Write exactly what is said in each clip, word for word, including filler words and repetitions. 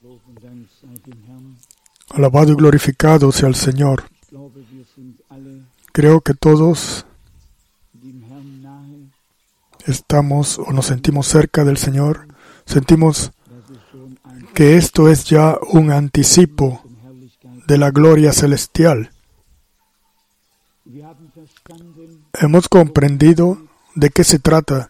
Alabado y glorificado sea el Señor. Creo que todos estamos o nos sentimos cerca del Señor. Sentimos que esto es ya un anticipo de la gloria celestial. Hemos comprendido de qué se trata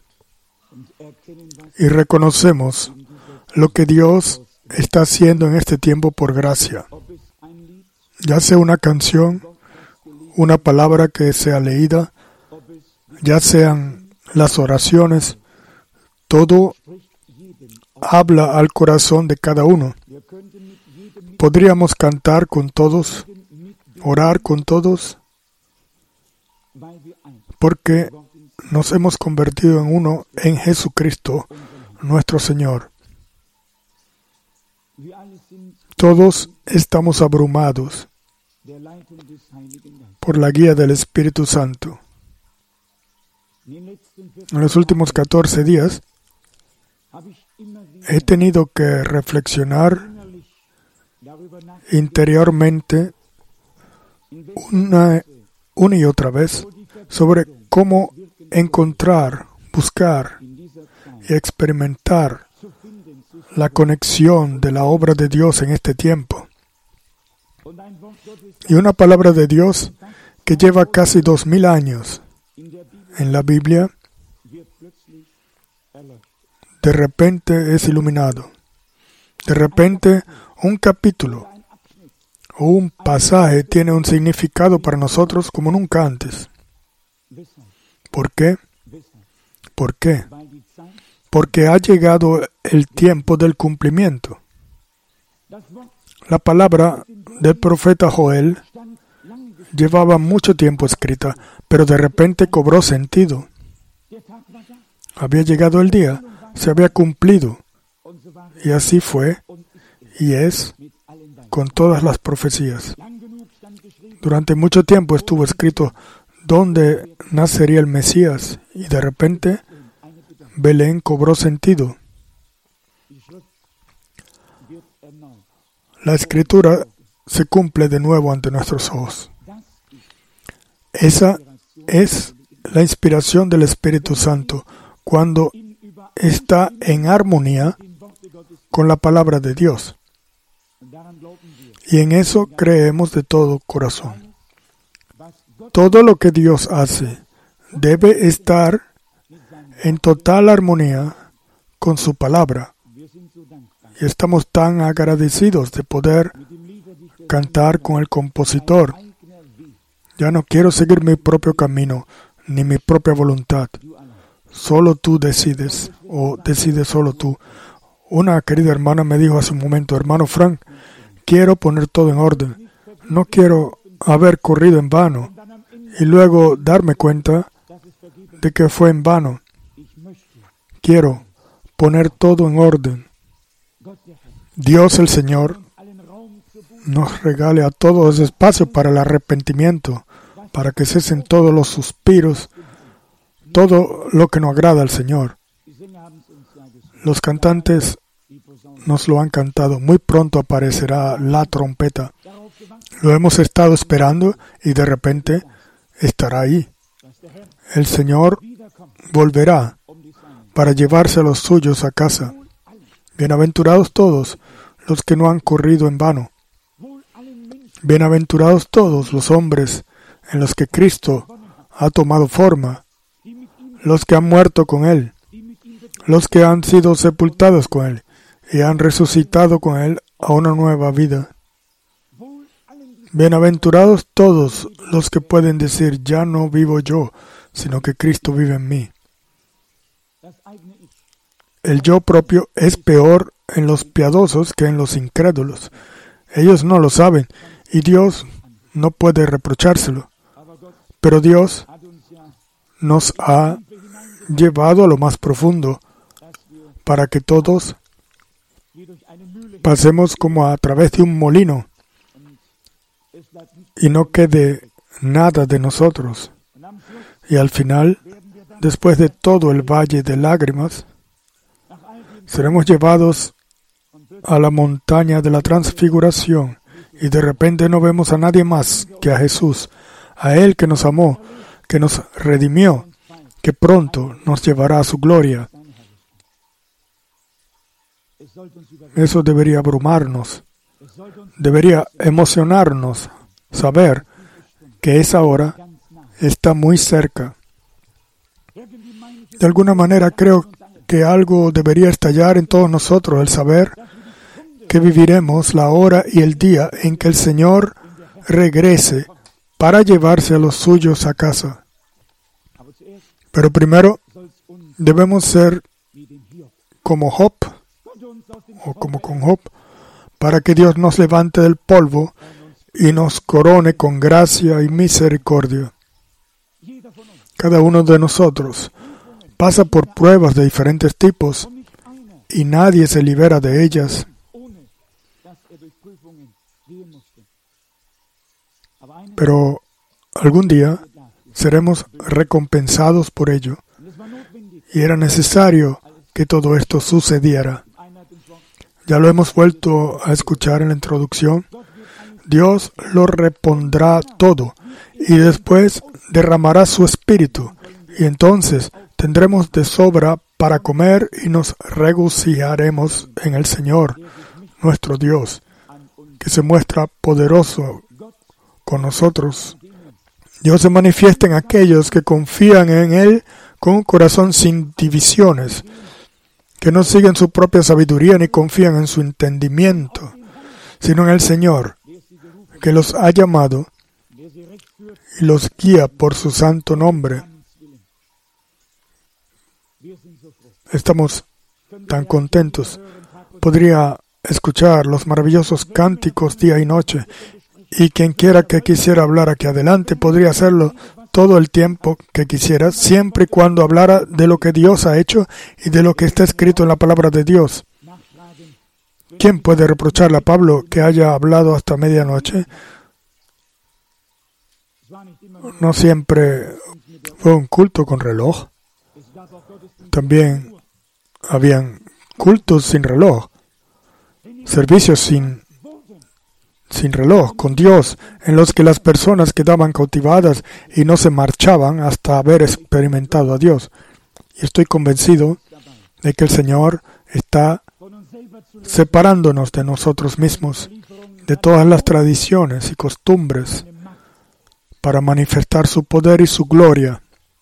y reconocemos lo que Dios está haciendo en este tiempo por gracia. Ya sea una canción, una palabra que sea leída, ya sean las oraciones, todo habla al corazón de cada uno. Podríamos cantar con todos, orar con todos, porque nos hemos convertido en uno en Jesucristo, nuestro Señor. Todos estamos abrumados por la guía del Espíritu Santo. En los últimos catorce días he tenido que reflexionar interiormente una, una y otra vez sobre cómo encontrar, buscar y experimentar la conexión de la obra de Dios en este tiempo. Y una palabra de Dios que lleva casi dos mil años en la Biblia, de repente es iluminado. De repente un capítulo o un pasaje tiene un significado para nosotros como nunca antes. ¿Por qué? ¿Por qué? Porque ha llegado el tiempo del cumplimiento. La palabra del profeta Joel llevaba mucho tiempo escrita, pero de repente cobró sentido. Había llegado el día, se había cumplido. Y así fue, y es, con todas las profecías. Durante mucho tiempo estuvo escrito dónde nacería el Mesías, y de repente Belén cobró sentido. La Escritura se cumple de nuevo ante nuestros ojos. Esa es la inspiración del Espíritu Santo cuando está en armonía con la palabra de Dios. Y en eso creemos de todo corazón. Todo lo que Dios hace debe estar en total armonía con su palabra. Y estamos tan agradecidos de poder cantar con el compositor. Ya no quiero seguir mi propio camino, ni mi propia voluntad. Solo tú decides, o decides solo tú. Una querida hermana me dijo hace un momento, hermano Frank, quiero poner todo en orden. No quiero haber corrido en vano y luego darme cuenta de que fue en vano. Quiero poner todo en orden. Dios el Señor nos regale a todos espacio para el arrepentimiento, para que cesen todos los suspiros, todo lo que no agrada al Señor. Los cantantes nos lo han cantado. Muy pronto aparecerá la trompeta. Lo hemos estado esperando y de repente estará ahí. El Señor volverá para llevarse a los suyos a casa. Bienaventurados todos los que no han corrido en vano. Bienaventurados todos los hombres en los que Cristo ha tomado forma, los que han muerto con Él, los que han sido sepultados con Él y han resucitado con Él a una nueva vida. Bienaventurados todos los que pueden decir, ya no vivo yo, sino que Cristo vive en mí. El yo propio es peor en los piadosos que en los incrédulos. Ellos no lo saben y Dios no puede reprochárselo. Pero Dios nos ha llevado a lo más profundo para que todos pasemos como a través de un molino y no quede nada de nosotros. Y al final, después de todo el valle de lágrimas, seremos llevados a la montaña de la transfiguración y de repente no vemos a nadie más que a Jesús, a Él que nos amó, que nos redimió, que pronto nos llevará a su gloria. Eso debería abrumarnos, debería emocionarnos, saber que esa hora está muy cerca. De alguna manera creo que algo debería estallar en todos nosotros, el saber que viviremos la hora y el día en que el Señor regrese para llevarse a los suyos a casa. Pero primero debemos ser como Job, o como con Job, para que Dios nos levante del polvo y nos corone con gracia y misericordia. Cada uno de nosotros pasa por pruebas de diferentes tipos y nadie se libera de ellas. Pero algún día seremos recompensados por ello. Y era necesario que todo esto sucediera. Ya lo hemos vuelto a escuchar en la introducción. Dios lo repondrá todo y después derramará su espíritu. Y entonces tendremos de sobra para comer y nos regocijaremos en el Señor, nuestro Dios, que se muestra poderoso con nosotros. Dios se manifiesta en aquellos que confían en Él con un corazón sin divisiones, que no siguen su propia sabiduría ni confían en su entendimiento, sino en el Señor, que los ha llamado y los guía por su santo nombre. Estamos tan contentos. Podría escuchar los maravillosos cánticos día y noche, y quien quiera que quisiera hablar aquí adelante podría hacerlo todo el tiempo que quisiera, siempre y cuando hablara de lo que Dios ha hecho y de lo que está escrito en la palabra de Dios. ¿Quién puede reprocharle a Pablo que haya hablado hasta medianoche? No siempre fue un culto con reloj. También habían cultos sin reloj, servicios sin, sin reloj, con Dios, en los que las personas quedaban cautivadas y no se marchaban hasta haber experimentado a Dios. Y estoy convencido de que el Señor está separándonos de nosotros mismos, de todas las tradiciones y costumbres, para manifestar su poder y su gloria.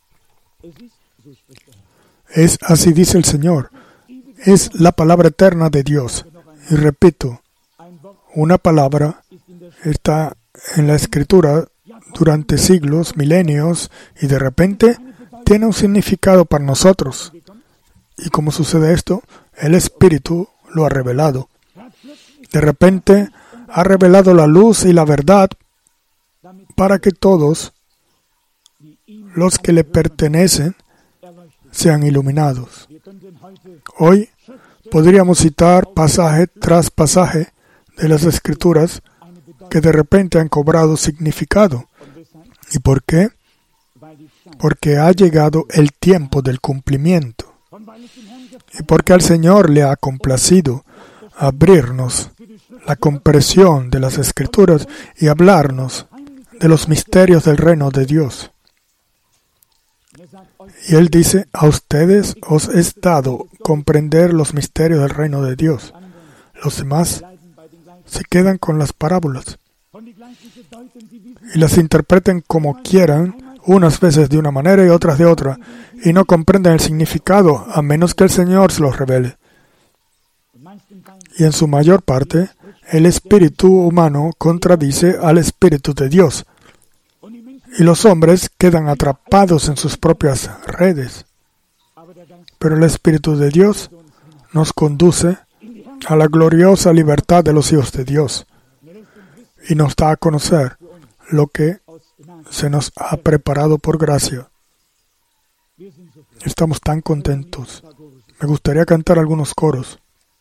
Es así dice el Señor. Es la palabra eterna de Dios. Y repito, una palabra está en la Escritura durante siglos, milenios, y de repente tiene un significado para nosotros. ¿Y cómo sucede esto? El Espíritu lo ha revelado. De repente ha revelado la luz y la verdad para que todos los que le pertenecen sean iluminados. Hoy podríamos citar pasaje tras pasaje de las Escrituras que de repente han cobrado significado. ¿Y por qué? Porque ha llegado el tiempo del cumplimiento. Y porque al Señor le ha complacido abrirnos la comprensión de las Escrituras y hablarnos de los misterios del reino de Dios. Y Él dice, a ustedes os es dado comprender los misterios del reino de Dios. Los demás se quedan con las parábolas y las interpreten como quieran, unas veces de una manera y otras de otra, y no comprenden el significado a menos que el Señor se los revele. Y en su mayor parte, el espíritu humano contradice al espíritu de Dios. Y los hombres quedan atrapados en sus propias redes. Pero el Espíritu de Dios nos conduce a la gloriosa libertad de los hijos de Dios y nos da a conocer lo que se nos ha preparado por gracia. Estamos tan contentos. Me gustaría cantar algunos coros.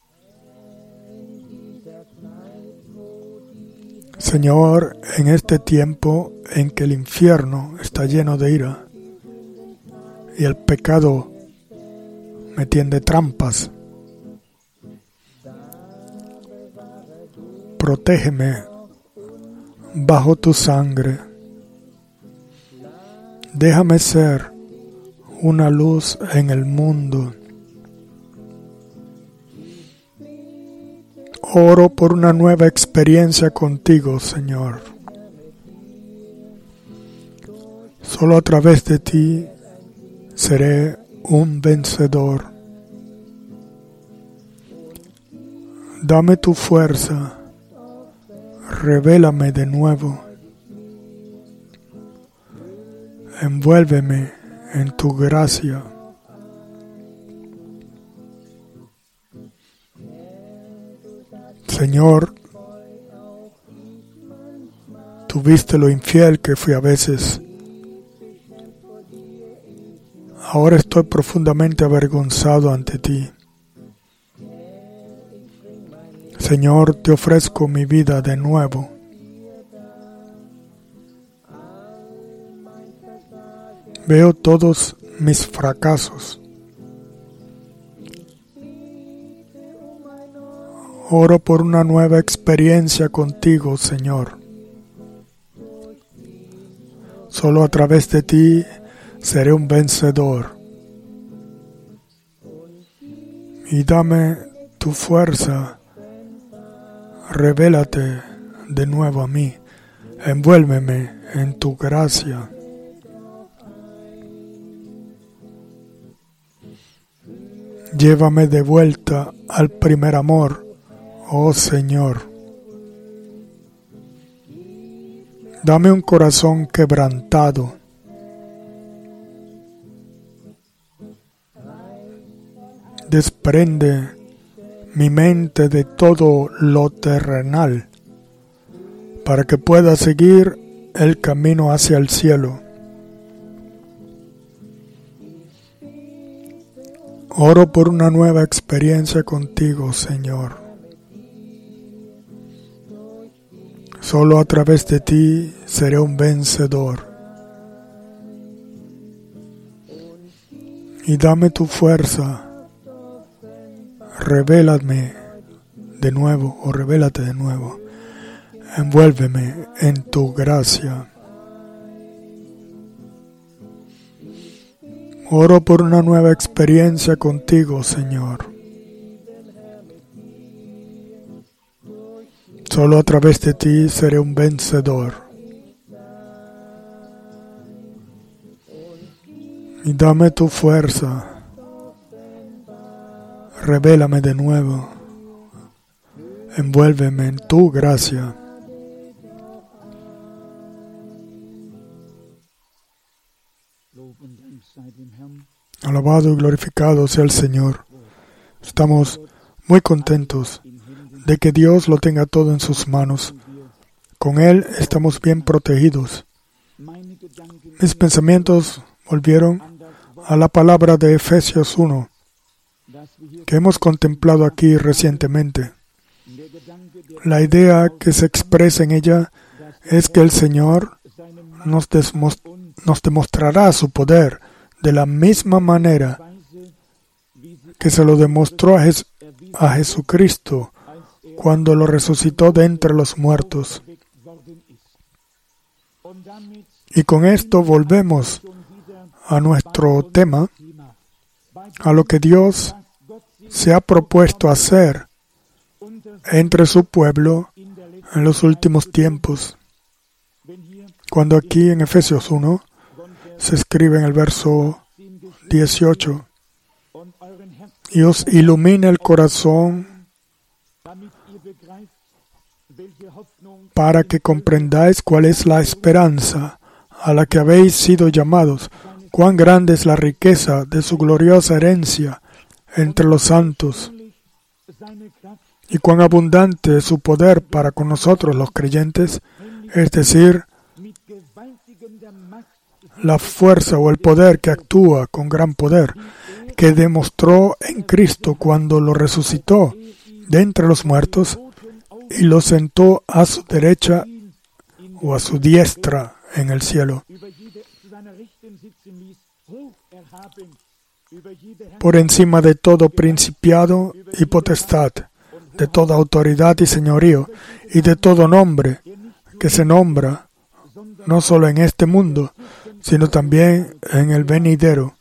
Señor, en este tiempo en que el infierno está lleno de ira y el pecado me tiende trampas, protégeme bajo tu sangre. Déjame ser una luz en el mundo. Oro por una nueva experiencia contigo, Señor. Solo a través de ti seré un vencedor. Dame tu fuerza. Revélame de nuevo. Envuélveme en tu gracia. Señor, tú viste lo infiel que fui a veces. Ahora estoy profundamente avergonzado ante ti. Señor, te ofrezco mi vida de nuevo. Veo todos mis fracasos. Oro por una nueva experiencia contigo, Señor. Solo a través de ti seré un vencedor. Y dame tu fuerza. Revélate de nuevo a mí. Envuélveme en tu gracia. Llévame de vuelta al primer amor, oh Señor. Dame un corazón quebrantado. Desprende mi mente de todo lo terrenal para que pueda seguir el camino hacia el cielo. Oro por una nueva experiencia contigo, Señor. Solo a través de ti seré un vencedor. Y dame tu fuerza. Revélame de nuevo, o revélate de nuevo. Envuélveme en tu gracia. Oro por una nueva experiencia contigo, Señor. Solo a través de ti seré un vencedor. Y dame tu fuerza. Revélame de nuevo. Envuélveme en tu gracia. Alabado y glorificado sea el Señor. Estamos muy contentos de que Dios lo tenga todo en sus manos. Con Él estamos bien protegidos. Mis pensamientos volvieron a la palabra de Efesios uno, que hemos contemplado aquí recientemente. La idea que se expresa en ella es que el Señor nos, desmos- nos demostrará su poder de la misma manera que se lo demostró a, Jes- a Jesucristo cuando lo resucitó de entre los muertos. Y con esto volvemos a nuestro tema, a lo que Dios se ha propuesto hacer entre su pueblo en los últimos tiempos. Cuando aquí en Efesios uno se escribe en el verso dieciocho, y os ilumina el corazón para que comprendáis cuál es la esperanza a la que habéis sido llamados, cuán grande es la riqueza de su gloriosa herencia entre los santos, y cuán abundante es su poder para con nosotros los creyentes, es decir, la fuerza o el poder que actúa con gran poder, que demostró en Cristo cuando lo resucitó de entre los muertos y lo sentó a su derecha o a su diestra en el cielo, por encima de todo principado y potestad, de toda autoridad y señorío, y de todo nombre que se nombra, no solo en este mundo, sino también en el venidero.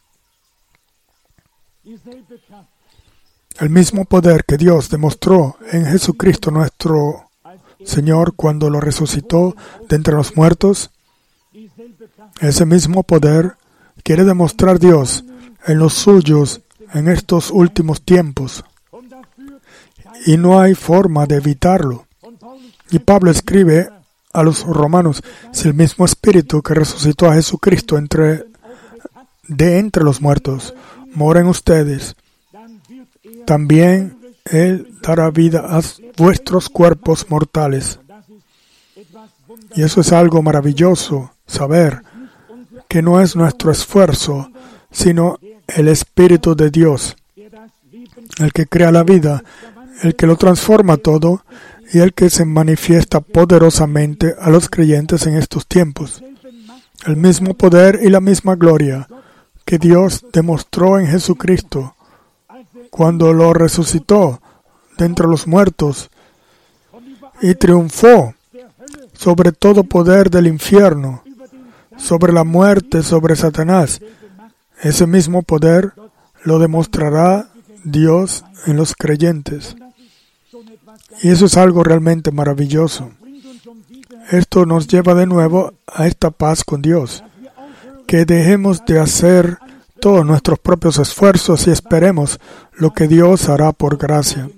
El mismo poder que Dios demostró en Jesucristo nuestro Señor cuando lo resucitó de entre los muertos, ese mismo poder quiere demostrar Dios en los suyos en estos últimos tiempos. Y no hay forma de evitarlo. Y Pablo escribe a los romanos: si el mismo Espíritu que resucitó a Jesucristo entre, de entre los muertos mora en ustedes, también Él dará vida a vuestros cuerpos mortales. Y eso es algo maravilloso, saber que no es nuestro esfuerzo, sino el Espíritu de Dios, el que crea la vida, el que lo transforma todo y el que se manifiesta poderosamente a los creyentes en estos tiempos. El mismo poder y la misma gloria que Dios demostró en Jesucristo cuando lo resucitó de entre los muertos y triunfó sobre todo poder del infierno, sobre la muerte, sobre Satanás. Ese mismo poder lo demostrará Dios en los creyentes. Y eso es algo realmente maravilloso. Esto nos lleva de nuevo a esta paz con Dios, que dejemos de hacer todos nuestros propios esfuerzos y esperemos lo que Dios hará por gracia.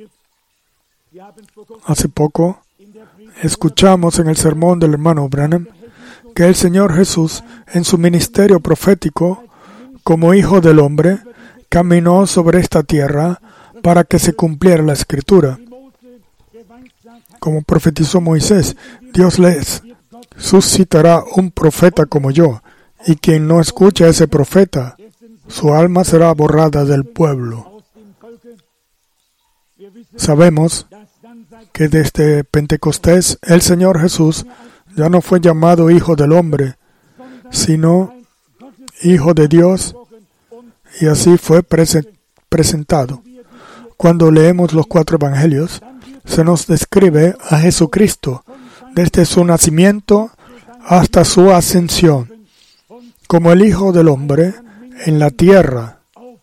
Hace poco escuchamos en el sermón del hermano Branham que el Señor Jesús, en su ministerio profético, como Hijo del Hombre, caminó sobre esta tierra para que se cumpliera la Escritura. Como profetizó Moisés, Dios les suscitará un profeta como yo, y quien no escuche a ese profeta, su alma será borrada del pueblo. Sabemos que desde Pentecostés el Señor Jesús ya no fue llamado Hijo del Hombre, sino Hijo de Dios, y así fue presentado. Cuando leemos los cuatro evangelios, se nos describe a Jesucristo desde su nacimiento hasta su ascensión como el Hijo del Hombre en la tierra,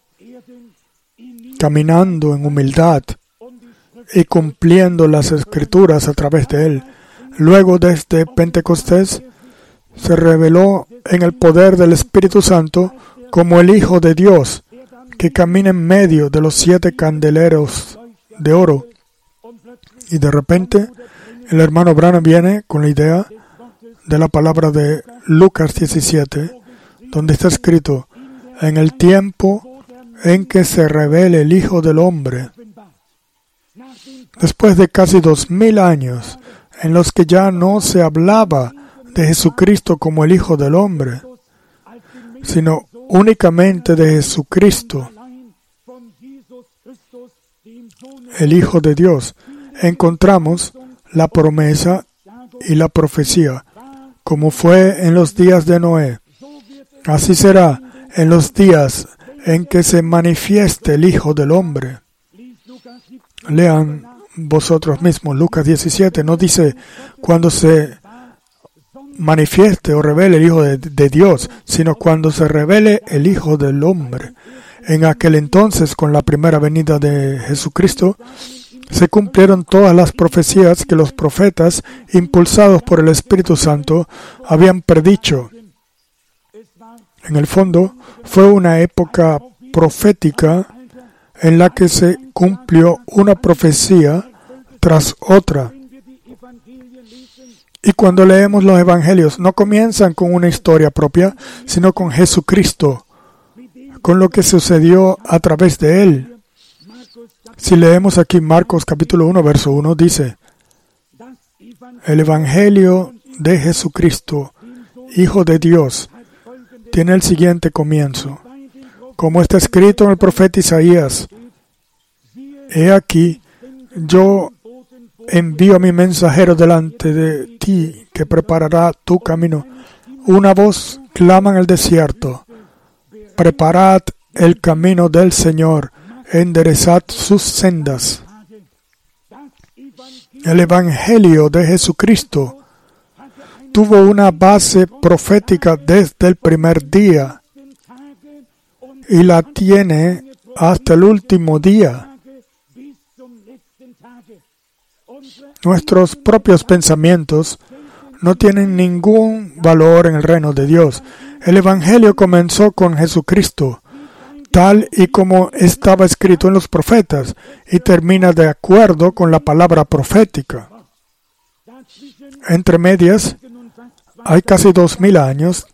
caminando en humildad y cumpliendo las Escrituras a través de Él. Luego, desde Pentecostés, se reveló en el poder del Espíritu Santo como el Hijo de Dios, que camina en medio de los siete candeleros de oro. Y de repente, el hermano Branham viene con la idea de la palabra de Lucas diecisiete, donde está escrito: en el tiempo en que se revele el Hijo del Hombre. Después de casi dos mil años, en los que ya no se hablaba de Jesucristo como el Hijo del Hombre, sino únicamente de Jesucristo, el Hijo de Dios, encontramos la promesa y la profecía, como fue en los días de Noé. Así será en los días en que se manifieste el Hijo del Hombre. Lean vosotros mismos Lucas diecisiete, no dice cuando se manifieste o revele el Hijo de, de Dios, sino cuando se revele el Hijo del Hombre. En aquel entonces, con la primera venida de Jesucristo, se cumplieron todas las profecías que los profetas, impulsados por el Espíritu Santo, habían predicho. En el fondo, fue una época profética en la que se cumplió una profecía tras otra. Y cuando leemos los evangelios, no comienzan con una historia propia, sino con Jesucristo, con lo que sucedió a través de Él. Si leemos aquí Marcos capítulo uno, verso uno, dice: el evangelio de Jesucristo, Hijo de Dios, tiene el siguiente comienzo. Como está escrito en el profeta Isaías: he aquí, yo envío a mi mensajero delante de ti, que preparará tu camino. Una voz clama en el desierto: preparad el camino del Señor, enderezad sus sendas. El Evangelio de Jesucristo tuvo una base profética desde el primer día y la tiene hasta el último día. Nuestros propios pensamientos no tienen ningún valor en el reino de Dios. El Evangelio comenzó con Jesucristo, tal y como estaba escrito en los profetas, y termina de acuerdo con la palabra profética. Entre medias, hay casi dos mil años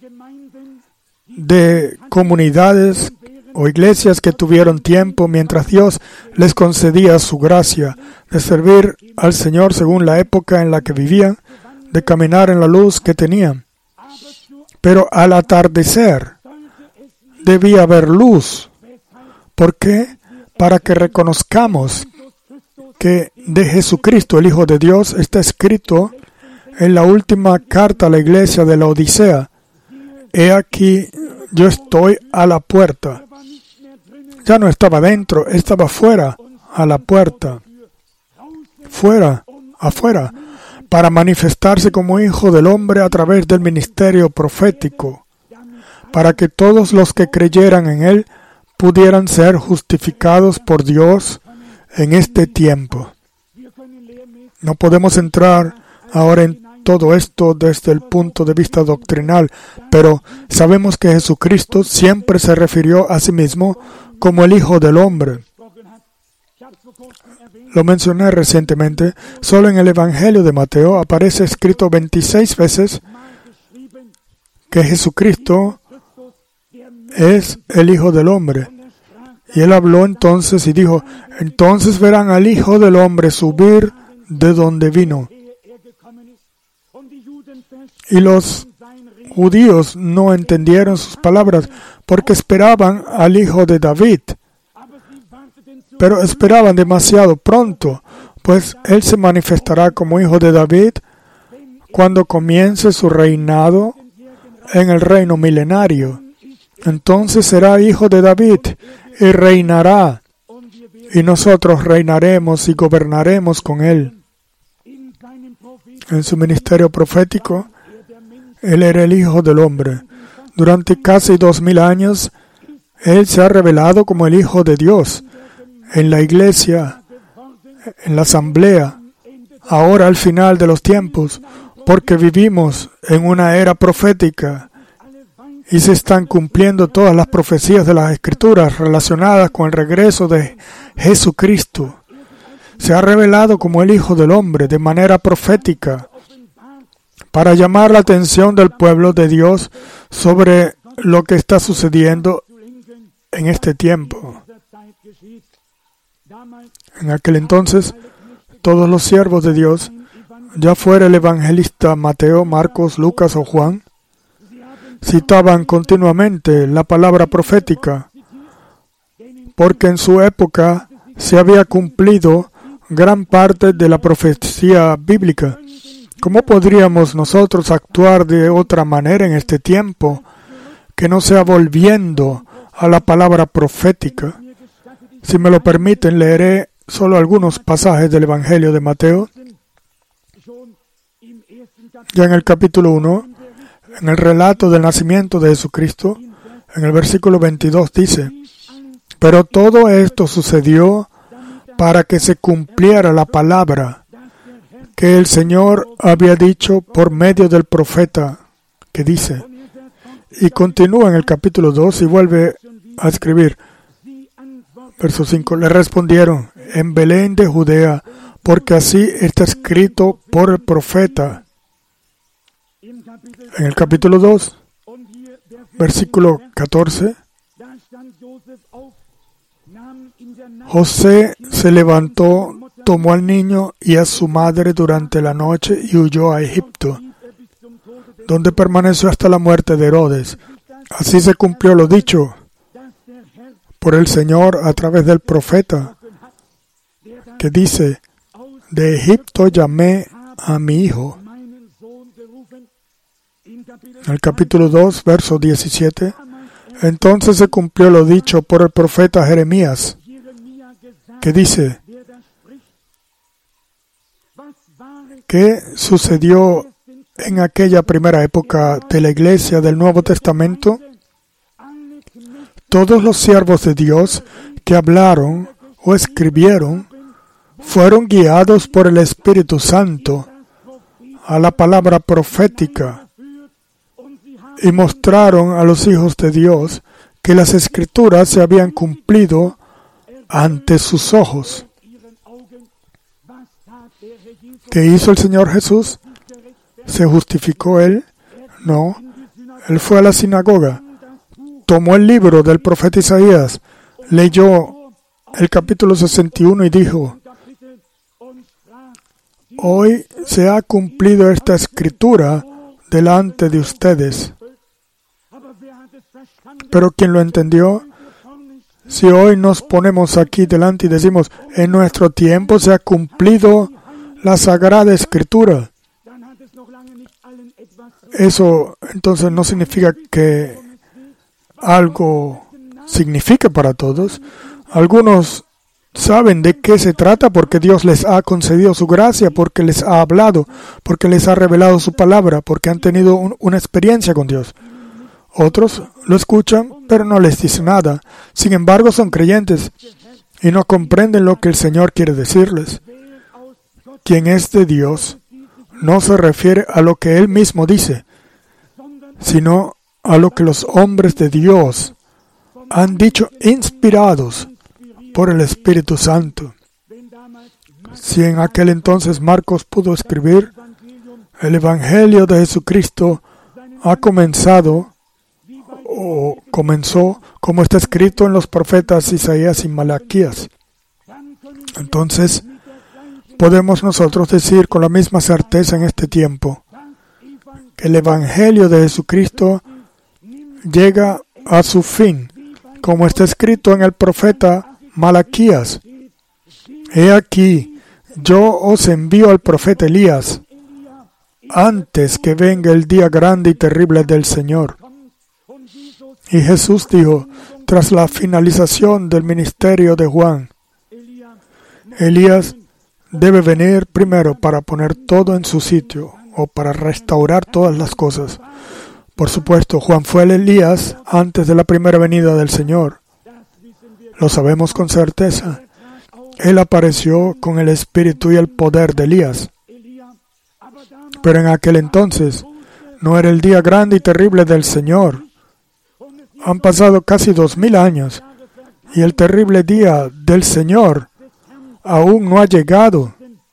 de comunidades o iglesias que tuvieron tiempo mientras Dios les concedía su gracia de servir al Señor según la época en la que vivían, de caminar en la luz que tenían. Pero al atardecer debía haber luz. ¿Por qué? Para que reconozcamos que de Jesucristo, el Hijo de Dios, está escrito en la última carta a la iglesia de la Odisea: he aquí, yo estoy a la puerta. Ya no estaba dentro, estaba fuera, a la puerta. Fuera, afuera, para manifestarse como Hijo del Hombre a través del ministerio profético, para que todos los que creyeran en Él pudieran ser justificados por Dios en este tiempo. No podemos entrar ahora en todo esto desde el punto de vista doctrinal, pero sabemos que Jesucristo siempre se refirió a sí mismo como el Hijo del Hombre. Lo mencioné recientemente, solo en el Evangelio de Mateo aparece escrito veintiséis veces que Jesucristo es el Hijo del Hombre. Y él habló entonces y dijo: entonces verán al Hijo del Hombre subir de donde vino. Y los judíos no entendieron sus palabras porque esperaban al Hijo de David. Pero esperaban demasiado pronto, pues Él se manifestará como Hijo de David cuando comience su reinado en el reino milenario. Entonces será Hijo de David y reinará, y nosotros reinaremos y gobernaremos con Él. En su ministerio profético, Él era el Hijo del Hombre. Durante casi dos mil años, Él se ha revelado como el Hijo de Dios. En la iglesia, en la asamblea, ahora al final de los tiempos, porque vivimos en una era profética y se están cumpliendo todas las profecías de las Escrituras relacionadas con el regreso de Jesucristo. Se ha revelado como el Hijo del Hombre de manera profética para llamar la atención del pueblo de Dios sobre lo que está sucediendo en este tiempo. En aquel entonces, todos los siervos de Dios, ya fuera el evangelista Mateo, Marcos, Lucas o Juan, citaban continuamente la palabra profética, porque en su época se había cumplido gran parte de la profecía bíblica. ¿Cómo podríamos nosotros actuar de otra manera en este tiempo que no sea volviendo a la palabra profética? Si me lo permiten, leeré solo algunos pasajes del Evangelio de Mateo. Ya en el capítulo uno, en el relato del nacimiento de Jesucristo, en el versículo veintidós dice: pero todo esto sucedió para que se cumpliera la palabra que el Señor había dicho por medio del profeta, que dice. Y continúa en el capítulo dos y vuelve a escribir. Verso cinco, le respondieron: en Belén de Judea, porque así está escrito por el profeta. En el capítulo dos, versículo catorce, José se levantó, tomó al niño y a su madre durante la noche y huyó a Egipto, donde permaneció hasta la muerte de Herodes. Así se cumplió lo dicho por el Señor a través del profeta, que dice: de Egipto llamé a mi hijo. En el capítulo dos, verso diecisiete, entonces se cumplió lo dicho por el profeta Jeremías, que dice: ¿Qué sucedió en aquella primera época de la Iglesia del Nuevo Testamento? Todos los siervos de Dios que hablaron o escribieron fueron guiados por el Espíritu Santo a la palabra profética y mostraron a los hijos de Dios que las Escrituras se habían cumplido ante sus ojos. ¿Qué hizo el Señor Jesús? ¿Se justificó Él? No. Él fue a la sinagoga, tomó el libro del profeta Isaías, leyó el capítulo sesenta y uno y dijo: hoy se ha cumplido esta escritura delante de ustedes. Pero ¿quién lo entendió? Si hoy nos ponemos aquí delante y decimos, en nuestro tiempo se ha cumplido la Sagrada Escritura, eso entonces no significa que algo signifique para todos. Algunos saben de qué se trata porque Dios les ha concedido su gracia, porque les ha hablado, porque les ha revelado su palabra, porque han tenido un, una experiencia con Dios. Otros lo escuchan, pero no les dice nada. Sin embargo, son creyentes y no comprenden lo que el Señor quiere decirles. Quien es de Dios no se refiere a lo que Él mismo dice, sino a lo que los hombres de Dios han dicho inspirados por el Espíritu Santo. Si en aquel entonces Marcos pudo escribir, el Evangelio de Jesucristo ha comenzado o comenzó como está escrito en los profetas Isaías y Malaquías. Entonces, podemos nosotros decir con la misma certeza en este tiempo que el Evangelio de Jesucristo llega a su fin, como está escrito en el profeta Malaquías. He aquí, yo os envío al profeta Elías, antes que venga el día grande y terrible del Señor. Y Jesús dijo, tras la finalización del ministerio de Juan, Elías debe venir primero para poner todo en su sitio, o para restaurar todas las cosas. Por supuesto, Juan fue el Elías antes de la primera venida del Señor. Lo sabemos con certeza. Él apareció con el espíritu y el poder de Elías. Pero en aquel entonces no era el día grande y terrible del Señor. Han pasado casi dos mil años y el terrible día del Señor aún no ha llegado.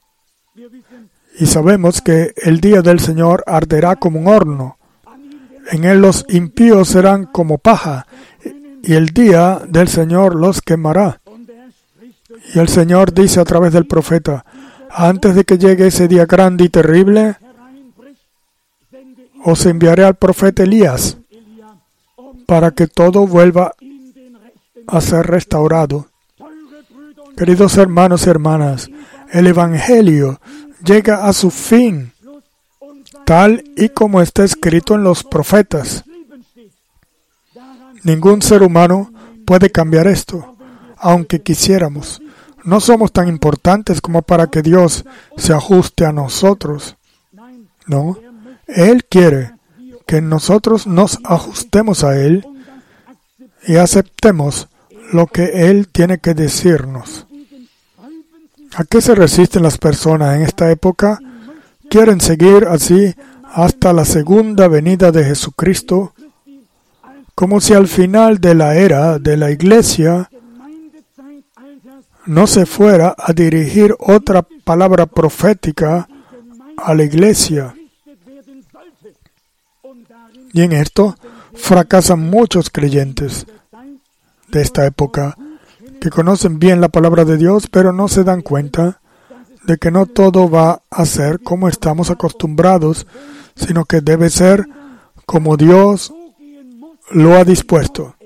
Y sabemos que el día del Señor arderá como un horno. En él los impíos serán como paja, y el día del Señor los quemará. Y el Señor dice a través del profeta, antes de que llegue ese día grande y terrible, os enviaré al profeta Elías, para que todo vuelva a ser restaurado. Queridos hermanos y hermanas, el Evangelio llega a su fin, tal y como está escrito en los profetas. Ningún ser humano puede cambiar esto, aunque quisiéramos. No somos tan importantes como para que Dios se ajuste a nosotros. No, Él quiere que nosotros nos ajustemos a Él y aceptemos lo que Él tiene que decirnos. ¿A qué se resisten las personas en esta época? Quieren seguir así hasta la segunda venida de Jesucristo, como si al final de la era de la Iglesia no se fuera a dirigir otra palabra profética a la Iglesia. Y en esto fracasan muchos creyentes de esta época, que conocen bien la palabra de Dios, pero no se dan cuenta de que no todo va a ser como estamos acostumbrados, sino que debe ser como Dios lo ha dispuesto.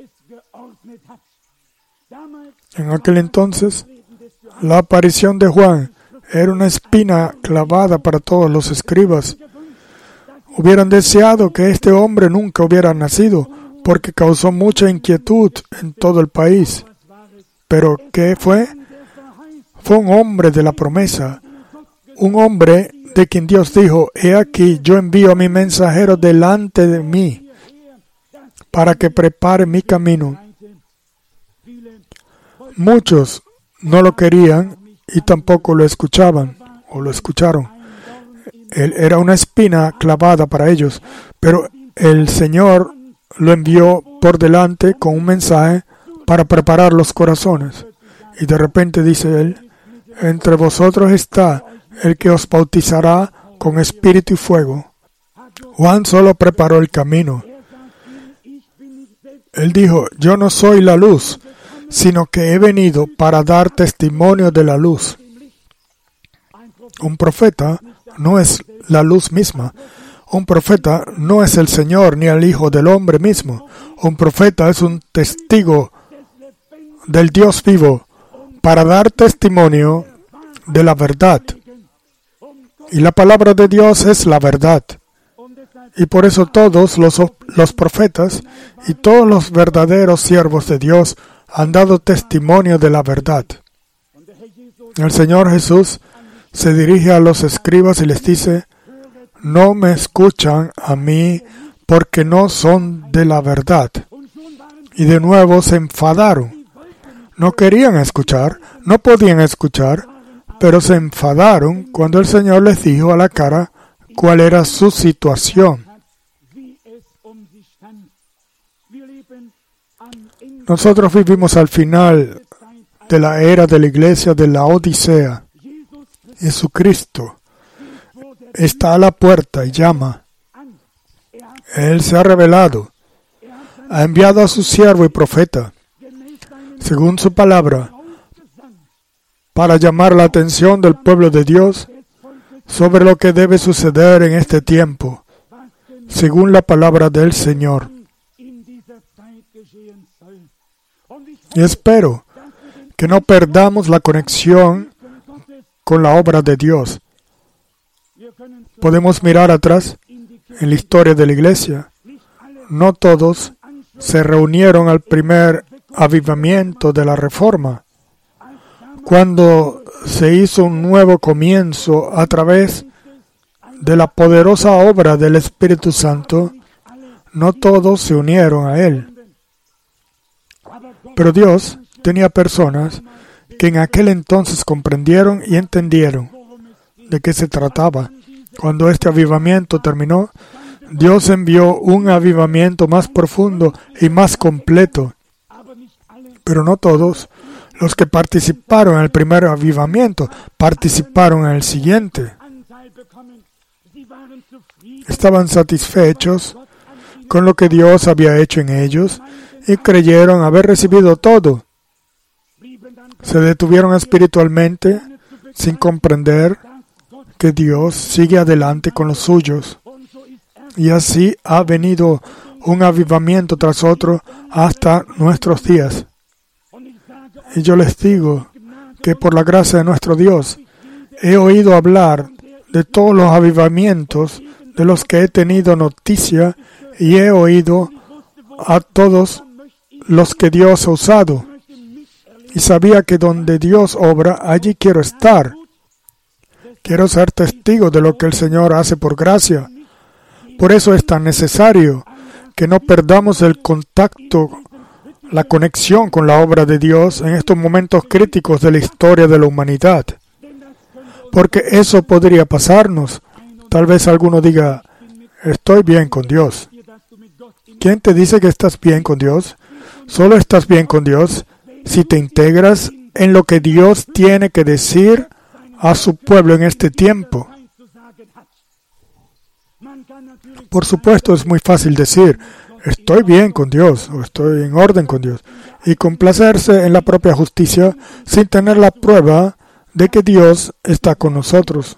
En aquel entonces, la aparición de Juan era una espina clavada para todos los escribas. Hubieran deseado que este hombre nunca hubiera nacido, porque causó mucha inquietud en todo el país. Pero, ¿qué fue? Fue un hombre de la promesa, un hombre de quien Dios dijo: he aquí, yo envío a mi mensajero delante de mí para que prepare mi camino. Muchos no lo querían y tampoco lo escuchaban o lo escucharon. Él era una espina clavada para ellos, pero el Señor lo envió por delante con un mensaje para preparar los corazones. Y de repente dice él: entre vosotros está el que os bautizará con espíritu y fuego. Juan solo preparó el camino. Él dijo: yo no soy la luz, sino que he venido para dar testimonio de la luz. Un profeta no es la luz misma. Un profeta no es el Señor ni el Hijo del Hombre mismo. Un profeta es un testigo del Dios vivo para dar testimonio de la verdad. Y la palabra de Dios es la verdad. Y por eso todos los, los profetas y todos los verdaderos siervos de Dios han dado testimonio de la verdad. El Señor Jesús se dirige a los escribas y les dice: no me escuchan a mí porque no son de la verdad. Y de nuevo se enfadaron. No querían escuchar, no podían escuchar, pero se enfadaron cuando el Señor les dijo a la cara cuál era su situación. Nosotros vivimos al final de la era de la iglesia de la Odisea. Jesucristo está a la puerta y llama. Él se ha revelado. Ha enviado a su siervo y profeta, según su palabra, para llamar la atención del pueblo de Dios sobre lo que debe suceder en este tiempo, según la palabra del Señor. Y espero que no perdamos la conexión con la obra de Dios. Podemos mirar atrás en la historia de la iglesia. No todos se reunieron al primer avivamiento de la Reforma, cuando se hizo un nuevo comienzo a través de la poderosa obra del Espíritu Santo. No todos se unieron a Él. Pero Dios tenía personas que en aquel entonces comprendieron y entendieron de qué se trataba. Cuando este avivamiento terminó, Dios envió un avivamiento más profundo y más completo. Pero no todos los que participaron en el primer avivamiento participaron en el siguiente. Estaban satisfechos con lo que Dios había hecho en ellos y creyeron haber recibido todo. Se detuvieron espiritualmente sin comprender que Dios sigue adelante con los suyos. Y así ha venido un avivamiento tras otro hasta nuestros días. Y yo les digo que por la gracia de nuestro Dios he oído hablar de todos los avivamientos de los que he tenido noticia y he oído a todos los que Dios ha usado. Y sabía que donde Dios obra, allí quiero estar. Quiero ser testigo de lo que el Señor hace por gracia. Por eso es tan necesario que no perdamos el contacto, la conexión con la obra de Dios en estos momentos críticos de la historia de la humanidad. Porque eso podría pasarnos. Tal vez alguno diga: estoy bien con Dios. ¿Quién te dice que estás bien con Dios? Solo estás bien con Dios si te integras en lo que Dios tiene que decir a su pueblo en este tiempo. Por supuesto, es muy fácil decir: estoy bien con Dios, o estoy en orden con Dios, y complacerse en la propia justicia sin tener la prueba de que Dios está con nosotros.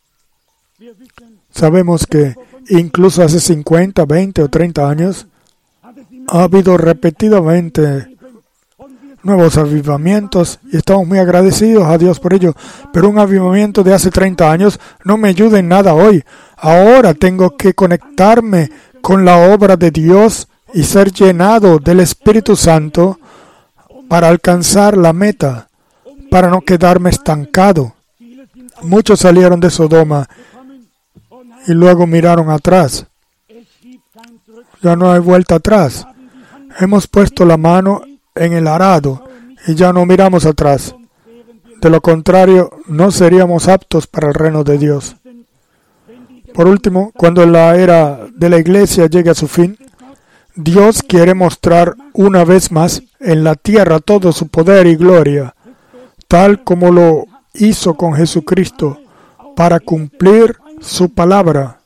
Sabemos que incluso hace cincuenta, veinte o treinta años ha habido repetidamente nuevos avivamientos y estamos muy agradecidos a Dios por ello. Pero un avivamiento de hace treinta años no me ayuda en nada hoy. Ahora tengo que conectarme con la obra de Dios y ser llenado del Espíritu Santo para alcanzar la meta, para no quedarme estancado. Muchos salieron de Sodoma y luego miraron atrás. Ya no hay vuelta atrás. Hemos puesto la mano en el arado y ya no miramos atrás. De lo contrario, no seríamos aptos para el reino de Dios. Por último, cuando la era de la iglesia llegue a su fin, Dios quiere mostrar una vez más en la tierra todo su poder y gloria, tal como lo hizo con Jesucristo, para cumplir su palabra.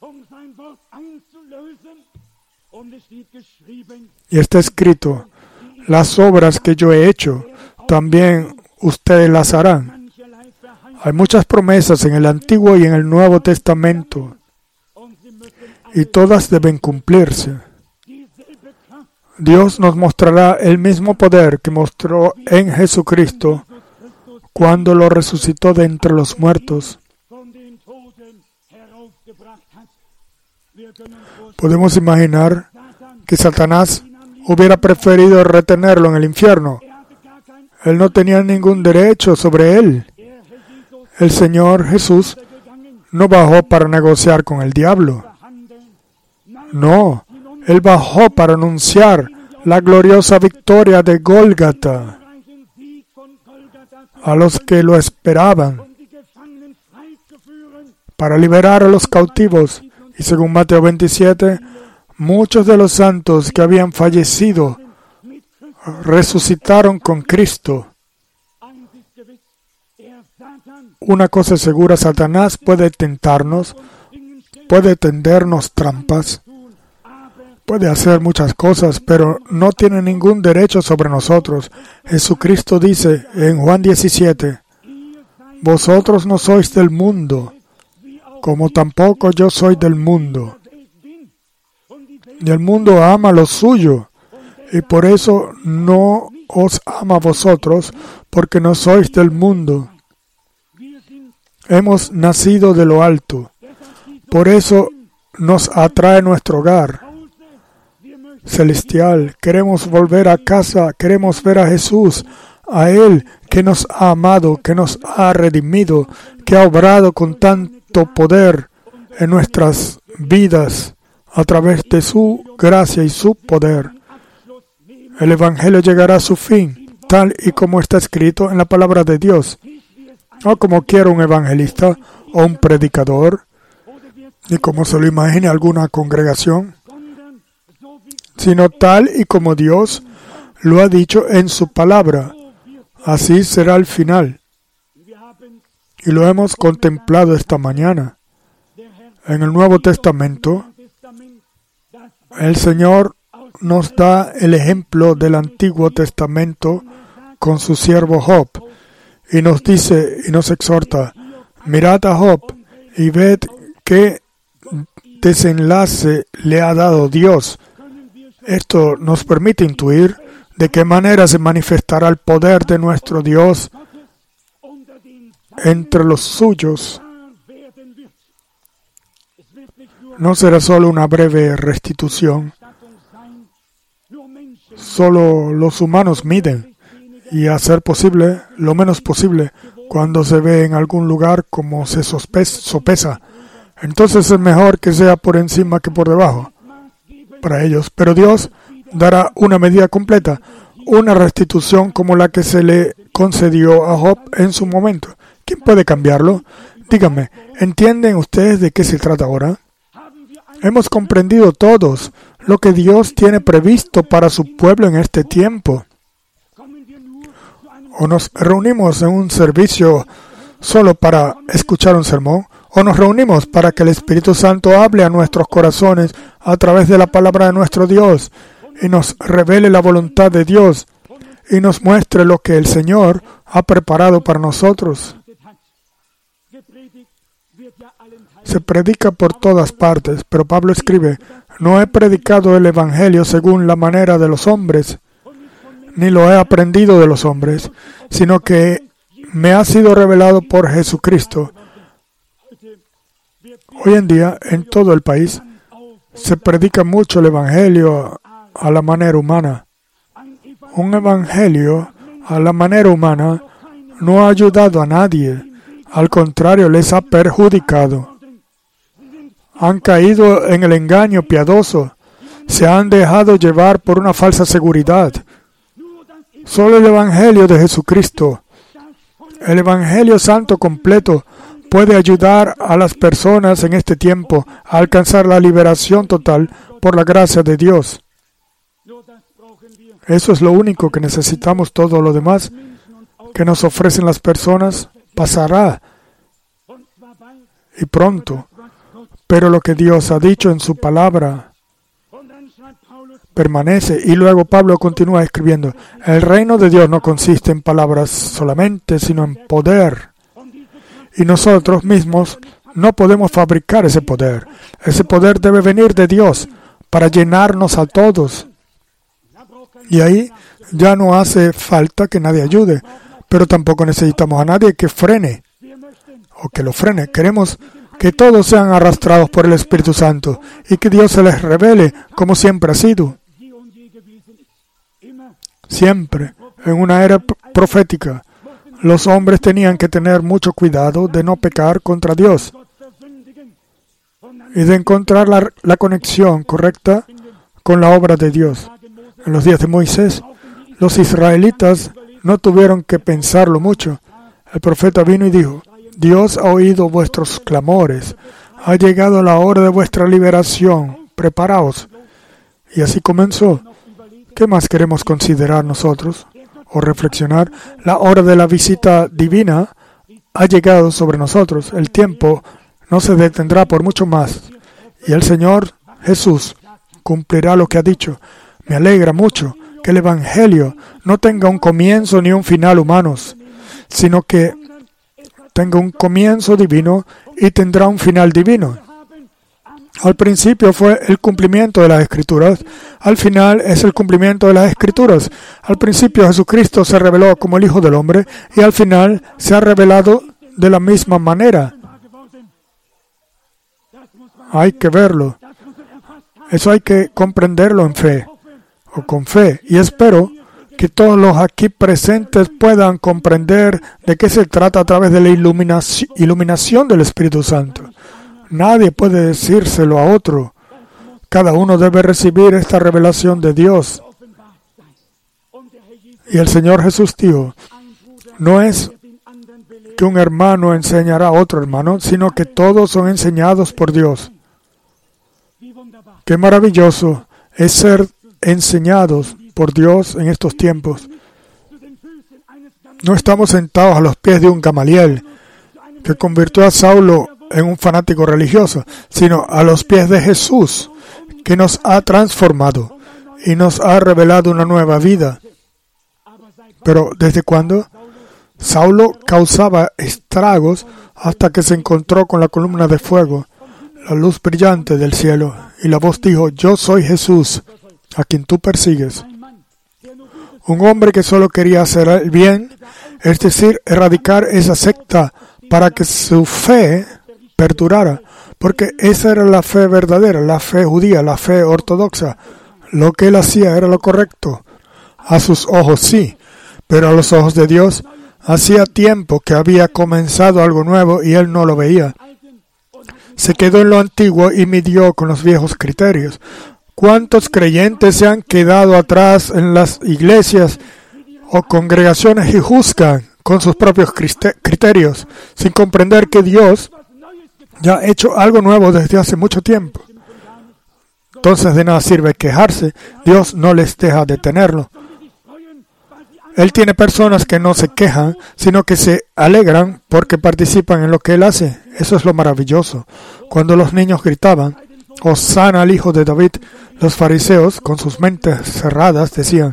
Y está escrito, las obras que yo he hecho, también ustedes las harán. Hay muchas promesas en el Antiguo y en el Nuevo Testamento, y todas deben cumplirse. Dios nos mostrará el mismo poder que mostró en Jesucristo cuando lo resucitó de entre los muertos. Podemos imaginar que Satanás hubiera preferido retenerlo en el infierno. Él no tenía ningún derecho sobre él. El Señor Jesús no bajó para negociar con el diablo. No, Él bajó para anunciar la gloriosa victoria de Gólgata a los que lo esperaban, para liberar a los cautivos. Y según Mateo veintisiete, muchos de los santos que habían fallecido resucitaron con Cristo. Una cosa es segura, Satanás puede tentarnos, puede tendernos trampas, puede hacer muchas cosas, pero no tiene ningún derecho sobre nosotros. Jesucristo dice en Juan diecisiete, vosotros no sois del mundo, como tampoco yo soy del mundo. Y el mundo ama lo suyo, y por eso no os ama a vosotros, porque no sois del mundo. Hemos nacido de lo alto, por eso nos atrae nuestro hogar celestial. Queremos volver a casa, queremos ver a Jesús, a Él que nos ha amado, que nos ha redimido, que ha obrado con tanto poder en nuestras vidas a través de su gracia y su poder. El Evangelio llegará a su fin, tal y como está escrito en la palabra de Dios. No como quiera un evangelista o un predicador, ni como se lo imagine alguna congregación, sino tal y como Dios lo ha dicho en su palabra. Así será el final. Y lo hemos contemplado esta mañana. En el Nuevo Testamento, el Señor nos da el ejemplo del Antiguo Testamento con su siervo Job. Y nos dice y nos exhorta, mirad a Job y ved qué desenlace le ha dado Dios. Esto nos permite intuir de qué manera se manifestará el poder de nuestro Dios entre los suyos. No será solo una breve restitución. Solo los humanos miden. Y a ser posible, lo menos posible, cuando se ve en algún lugar como se sopesa. Entonces es mejor que sea por encima que por debajo para ellos. Pero Dios dará una medida completa, una restitución como la que se le concedió a Job en su momento. ¿Quién puede cambiarlo? Díganme, ¿entienden ustedes de qué se trata ahora? Hemos comprendido todos lo que Dios tiene previsto para su pueblo en este tiempo. O nos reunimos en un servicio solo para escuchar un sermón, o nos reunimos para que el Espíritu Santo hable a nuestros corazones a través de la palabra de nuestro Dios y nos revele la voluntad de Dios y nos muestre lo que el Señor ha preparado para nosotros. Se predica por todas partes, pero Pablo escribe, no he predicado el Evangelio según la manera de los hombres, ni lo he aprendido de los hombres, sino que me ha sido revelado por Jesucristo. Hoy en día, en todo el país, se predica mucho el Evangelio a la manera humana. Un Evangelio a la manera humana no ha ayudado a nadie. Al contrario, les ha perjudicado. Han caído en el engaño piadoso. Se han dejado llevar por una falsa seguridad. Solo el Evangelio de Jesucristo, el Evangelio Santo completo, puede ayudar a las personas en este tiempo a alcanzar la liberación total por la gracia de Dios. Eso es lo único que necesitamos. Todo lo demás que nos ofrecen las personas pasará, y pronto. Pero lo que Dios ha dicho en su palabra permanece. Y luego Pablo continúa escribiendo: el reino de Dios no consiste en palabras solamente, sino en poder. Y nosotros mismos no podemos fabricar ese poder. Ese poder debe venir de Dios para llenarnos a todos. Y ahí ya no hace falta que nadie ayude, pero tampoco necesitamos a nadie que frene o que lo frene. Queremos que todos sean arrastrados por el Espíritu Santo y que Dios se les revele como siempre ha sido. Siempre, en una era profética, los hombres tenían que tener mucho cuidado de no pecar contra Dios y de encontrar la, la conexión correcta con la obra de Dios. En los días de Moisés, los israelitas no tuvieron que pensarlo mucho. El profeta vino y dijo: Dios ha oído vuestros clamores, ha llegado la hora de vuestra liberación, preparaos. Y así comenzó. ¿Qué más queremos considerar nosotros o reflexionar? La hora de la visita divina ha llegado sobre nosotros. El tiempo no se detendrá por mucho más. Y el Señor Jesús cumplirá lo que ha dicho. Me alegra mucho que el Evangelio no tenga un comienzo ni un final humanos, sino que tenga un comienzo divino y tendrá un final divino. Al principio fue el cumplimiento de las Escrituras, al final es el cumplimiento de las Escrituras. Al principio Jesucristo se reveló como el Hijo del Hombre y al final se ha revelado de la misma manera. Hay que verlo. Eso hay que comprenderlo en fe, o con fe. Y espero que todos los aquí presentes puedan comprender de qué se trata a través de la iluminación, iluminación del Espíritu Santo. Nadie puede decírselo a otro. Cada uno debe recibir esta revelación de Dios. Y el Señor Jesús dijo, no es que un hermano enseñará a otro hermano, sino que todos son enseñados por Dios. Qué maravilloso es ser enseñados por Dios en estos tiempos. No estamos sentados a los pies de un Gamaliel que convirtió a Saulo en un fanático religioso, sino a los pies de Jesús, que nos ha transformado y nos ha revelado una nueva vida. Pero ¿desde cuándo? Saulo causaba estragos hasta que se encontró con la columna de fuego, la luz brillante del cielo, y la voz dijo, yo soy Jesús, a quien tú persigues. Un hombre que solo quería hacer el bien, es decir, erradicar esa secta para que su fe perdurara, porque esa era la fe verdadera, la fe judía, la fe ortodoxa. Lo que él hacía era lo correcto. A sus ojos sí, pero a los ojos de Dios hacía tiempo que había comenzado algo nuevo y él no lo veía. Se quedó en lo antiguo y midió con los viejos criterios. ¿Cuántos creyentes se han quedado atrás en las iglesias o congregaciones y juzgan con sus propios criterios, sin comprender que Dios ya ha hecho algo nuevo desde hace mucho tiempo? Entonces de nada sirve quejarse, Dios no les deja detenerlo. Él tiene personas que no se quejan, sino que se alegran porque participan en lo que Él hace. Eso es lo maravilloso. Cuando los niños gritaban, Hosana al Hijo de David, los fariseos, con sus mentes cerradas, decían,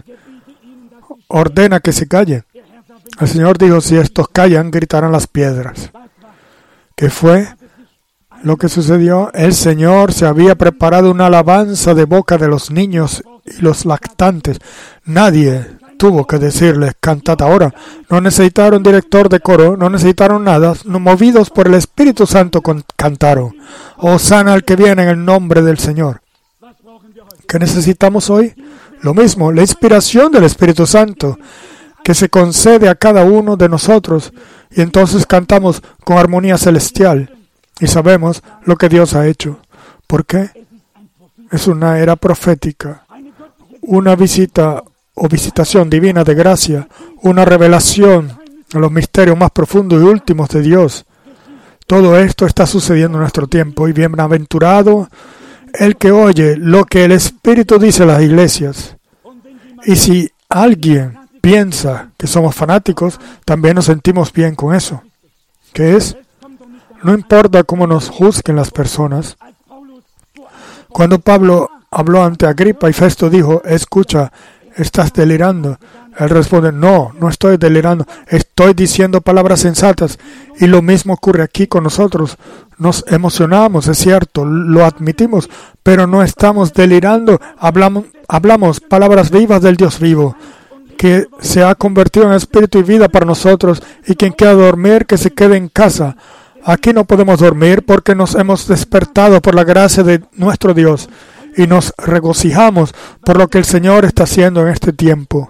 ordena que se callen. El Señor dijo, si estos callan, gritarán las piedras. ¿Qué fue lo que sucedió? El Señor se había preparado una alabanza de boca de los niños y los lactantes. Nadie tuvo que decirles, cantad ahora. No necesitaron director de coro, no necesitaron nada. No, movidos por el Espíritu Santo con, cantaron. Hosana al que viene en el nombre del Señor. ¿Qué necesitamos hoy? Lo mismo, la inspiración del Espíritu Santo, que se concede a cada uno de nosotros y entonces cantamos con armonía celestial y sabemos lo que Dios ha hecho. ¿Por qué? Es una era profética, una visita o visitación divina de gracia, una revelación a los misterios más profundos y últimos de Dios. Todo esto está sucediendo en nuestro tiempo y bienaventurado el que oye lo que el Espíritu dice a las iglesias. Y si alguien piensa que somos fanáticos, también nos sentimos bien con eso. ¿Qué es? No importa cómo nos juzguen las personas. Cuando Pablo habló ante Agripa y Festo dijo, escucha, estás delirando. Él responde, no, no estoy delirando, estoy diciendo palabras sensatas. Y lo mismo ocurre aquí con nosotros. Nos emocionamos, es cierto, lo admitimos, pero no estamos delirando. Hablamos, hablamos palabras vivas del Dios vivo, que se ha convertido en espíritu y vida para nosotros, y quien quiera dormir, que se quede en casa. Aquí no podemos dormir porque nos hemos despertado por la gracia de nuestro Dios y nos regocijamos por lo que el Señor está haciendo en este tiempo.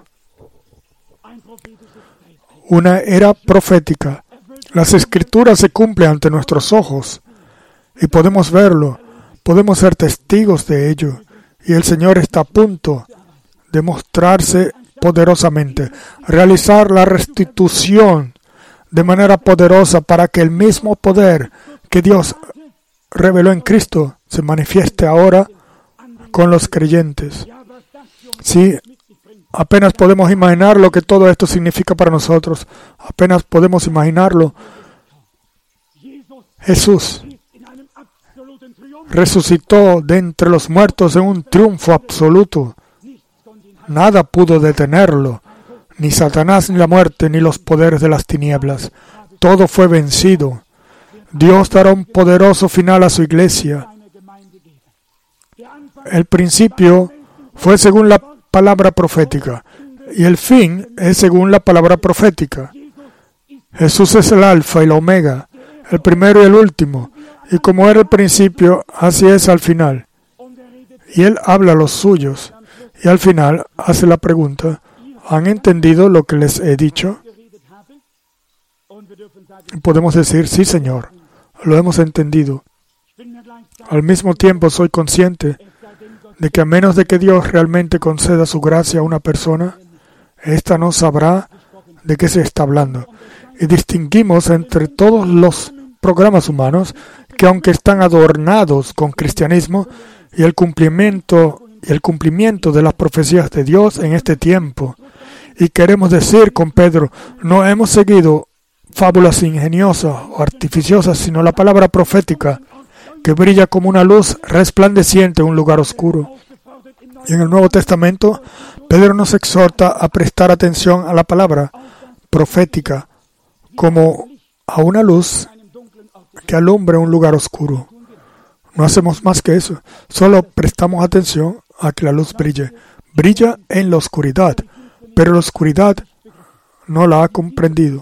Una era profética. Las Escrituras se cumplen ante nuestros ojos y podemos verlo, podemos ser testigos de ello, y el Señor está a punto de mostrarse poderosamente, realizar la restitución de manera poderosa para que el mismo poder que Dios reveló en Cristo se manifieste ahora con los creyentes. Sí, apenas podemos imaginar lo que todo esto significa para nosotros. Apenas podemos imaginarlo. Jesús resucitó de entre los muertos en un triunfo absoluto. Nada pudo detenerlo. Ni Satanás, ni la muerte, ni los poderes de las tinieblas. Todo fue vencido. Dios dará un poderoso final a su iglesia. El principio fue según la palabra profética, y el fin es según la palabra profética. Jesús es el alfa y la omega, el primero y el último, y como era el principio, así es al final. Y Él habla a los suyos, y al final hace la pregunta, ¿han entendido lo que les he dicho? Podemos decir, sí, Señor, lo hemos entendido. Al mismo tiempo soy consciente de que a menos de que Dios realmente conceda su gracia a una persona, ésta no sabrá de qué se está hablando. Y distinguimos entre todos los programas humanos que, aunque están adornados con cristianismo y el cumplimiento, y el cumplimiento de las profecías de Dios en este tiempo, y queremos decir con Pedro, no hemos seguido fábulas ingeniosas o artificiosas, sino la palabra profética, que brilla como una luz resplandeciente en un lugar oscuro. Y en el Nuevo Testamento, Pedro nos exhorta a prestar atención a la palabra profética como a una luz que alumbre un lugar oscuro. No hacemos más que eso, solo prestamos atención a que la luz brille. Brilla en la oscuridad, pero la oscuridad no la ha comprendido.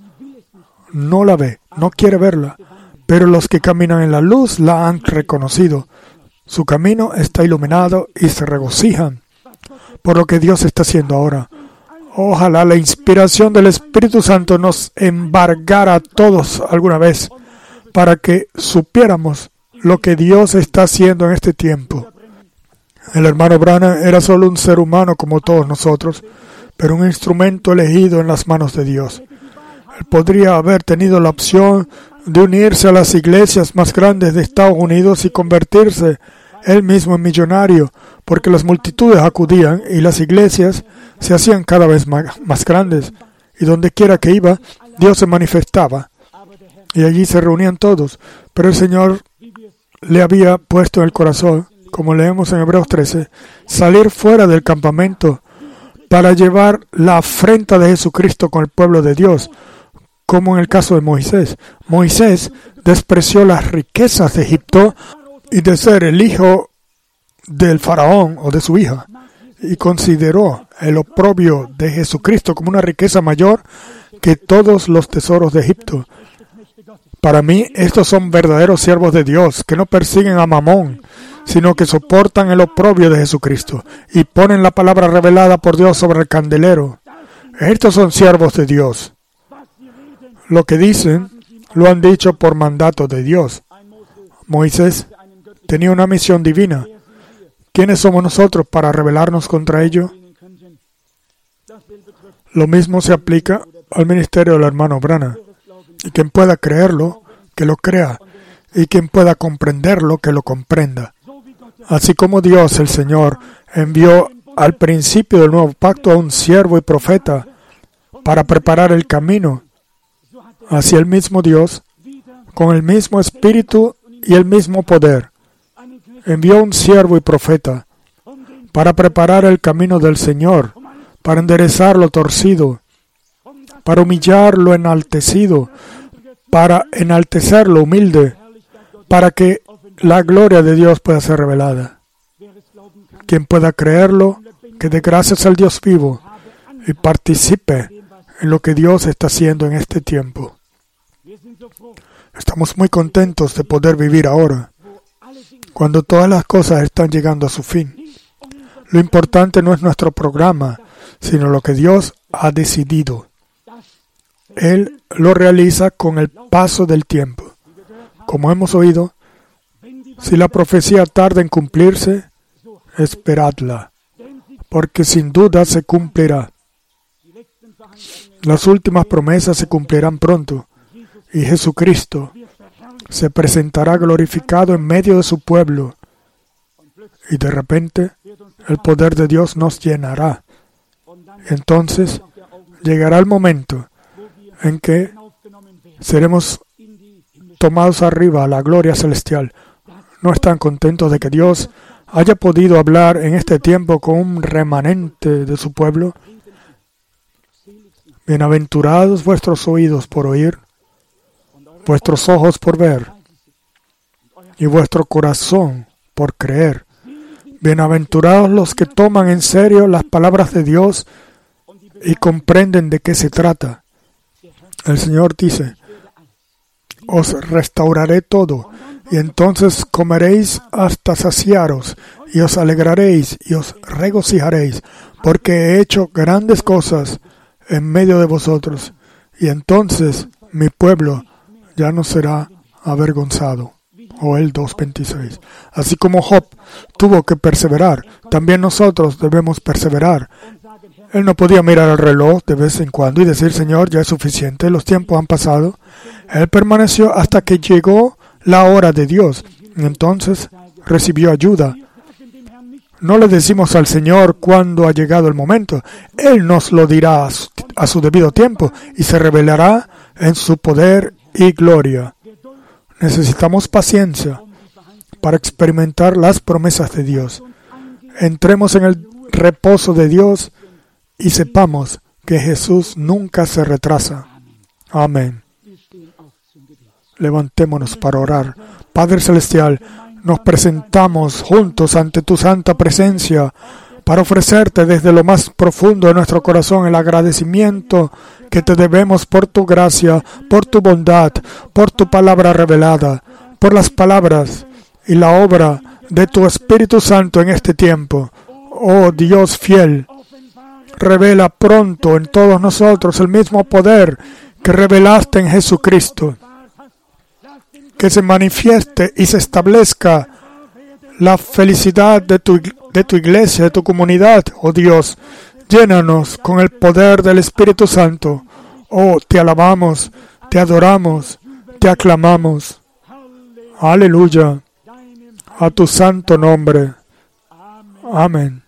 No la ve, no quiere verla. Pero los que caminan en la luz la han reconocido. Su camino está iluminado y se regocijan por lo que Dios está haciendo ahora. Ojalá la inspiración del Espíritu Santo nos embargara a todos alguna vez para que supiéramos lo que Dios está haciendo en este tiempo. El hermano Branham era solo un ser humano como todos nosotros, pero un instrumento elegido en las manos de Dios. Él podría haber tenido la opción de unirse a las iglesias más grandes de Estados Unidos y convertirse él mismo en millonario, porque las multitudes acudían y las iglesias se hacían cada vez más, más grandes. Y donde quiera que iba, Dios se manifestaba. Y allí se reunían todos. Pero el Señor le había puesto en el corazón, como leemos en Hebreos trece, salir fuera del campamento para llevar la afrenta de Jesucristo con el pueblo de Dios, como en el caso de Moisés. Moisés despreció las riquezas de Egipto y de ser el hijo del faraón o de su hija, y consideró el oprobio de Jesucristo como una riqueza mayor que todos los tesoros de Egipto. Para mí, estos son verdaderos siervos de Dios, que no persiguen a Mamón, sino que soportan el oprobio de Jesucristo y ponen la palabra revelada por Dios sobre el candelero. Estos son siervos de Dios. Lo que dicen, lo han dicho por mandato de Dios. Moisés tenía una misión divina. ¿Quiénes somos nosotros para rebelarnos contra ello? Lo mismo se aplica al ministerio del hermano Branham. Y quien pueda creerlo, que lo crea. Y quien pueda comprenderlo, que lo comprenda. Así como Dios, el Señor, envió al principio del nuevo pacto a un siervo y profeta para preparar el camino, así el mismo Dios, con el mismo espíritu y el mismo poder, envió un siervo y profeta para preparar el camino del Señor, para enderezar lo torcido, para humillar lo enaltecido, para enaltecer lo humilde, para que la gloria de Dios pueda ser revelada. Quien pueda creerlo, que dé gracias al Dios vivo y participe en lo que Dios está haciendo en este tiempo. Estamos muy contentos de poder vivir ahora, cuando todas las cosas están llegando a su fin. Lo importante no es nuestro programa, sino lo que Dios ha decidido. Él lo realiza con el paso del tiempo. Como hemos oído, si la profecía tarda en cumplirse, esperadla, porque sin duda se cumplirá. Las últimas promesas se cumplirán pronto, y Jesucristo se presentará glorificado en medio de su pueblo, y de repente el poder de Dios nos llenará. Entonces llegará el momento en que seremos tomados arriba a la gloria celestial. ¿No están contentos de que Dios haya podido hablar en este tiempo con un remanente de su pueblo? Bienaventurados vuestros oídos por oír, vuestros ojos por ver, y vuestro corazón por creer. Bienaventurados los que toman en serio las palabras de Dios y comprenden de qué se trata. El Señor dice, os restauraré todo, y entonces comeréis hasta saciaros, y os alegraréis y os regocijaréis, porque he hecho grandes cosas en medio de vosotros, y entonces mi pueblo ya no será avergonzado. Joel dos veintiséis. Así como Job tuvo que perseverar, también nosotros debemos perseverar. Él no podía mirar el reloj de vez en cuando y decir, Señor, ya es suficiente, los tiempos han pasado. Él permaneció hasta que llegó la hora de Dios. Y entonces recibió ayuda. No le decimos al Señor cuándo ha llegado el momento. Él nos lo dirá a su, a su debido tiempo y se revelará en su poder y gloria. Necesitamos paciencia para experimentar las promesas de Dios. Entremos en el reposo de Dios y sepamos que Jesús nunca se retrasa. Amén. Levantémonos para orar. Padre Celestial, nos presentamos juntos ante tu santa presencia para ofrecerte desde lo más profundo de nuestro corazón el agradecimiento que te debemos por tu gracia, por tu bondad, por tu palabra revelada, por las palabras y la obra de tu Espíritu Santo en este tiempo. Oh Dios fiel, revela pronto en todos nosotros el mismo poder que revelaste en Jesucristo. Que se manifieste y se establezca la felicidad de tu, de tu iglesia, de tu comunidad, oh Dios. Llénanos con el poder del Espíritu Santo. Oh, te alabamos, te adoramos, te aclamamos. Aleluya. A tu santo nombre. Amén.